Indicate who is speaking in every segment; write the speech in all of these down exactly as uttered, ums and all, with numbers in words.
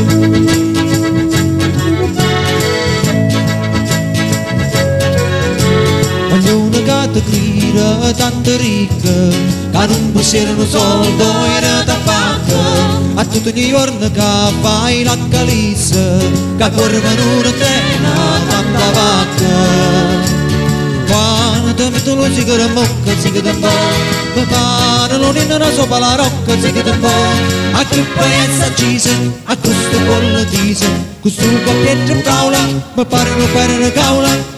Speaker 1: Ognuno che ti grida tanto ricca, che non possiedono soldo in tabacca, a tutti i giorni che fai la calizza, che corrono una trena tanta vacca. Quando mi tu lo si che mocca, si che un po', mi pare non in una sopra la rocca, si che un po', a che paese accisa, a questo pollo tisa, questo qua pietra in caula, mi pare non per una caula.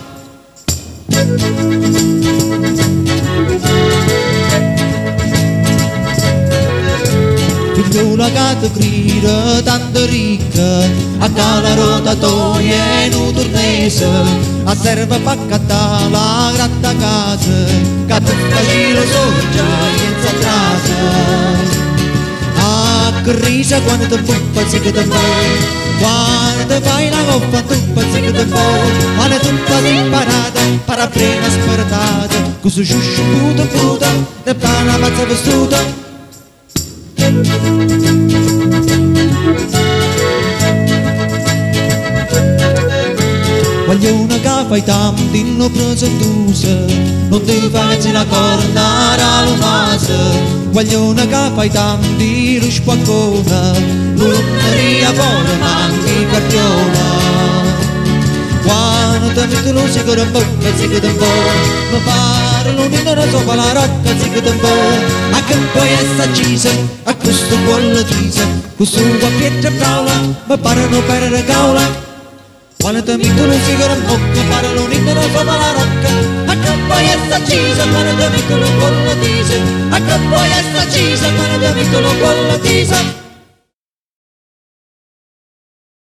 Speaker 1: Figliola che ti grida tanto ricca, a cala rotatoria in un tornese, a serve per cattare la gratta casa, che ti facci lo sorgia senza trasa. A che risa quando ti buffa si che ti fa, quando fai la coppa tuppa si che ti fa, quando tuppa si parata, parabrena sparatata, questo sciuscio puta puta, e pana pazza vestuta. Voglio una che fai tanti in lo prosettusa, non ti faccio la corna alla masa. Voglio una che fai tanti lo spaccona, l'umaria fuori manchi cartiola. Quando ti metto lo sicuro in bocca, si che ti po', mi pare l'unina sopra la rocca, si che ti po', a che poi è accisa, a questo cuore tisa, questo qua pietra caula, mi pare non per la caula. Quando ti metto lo sicuro in bocca, pare l'unina sopra la rocca, a che poi è accisa, quando ti metto lo cuore tisa, a che poi è accisa, quando ti metto lo cuore tisa.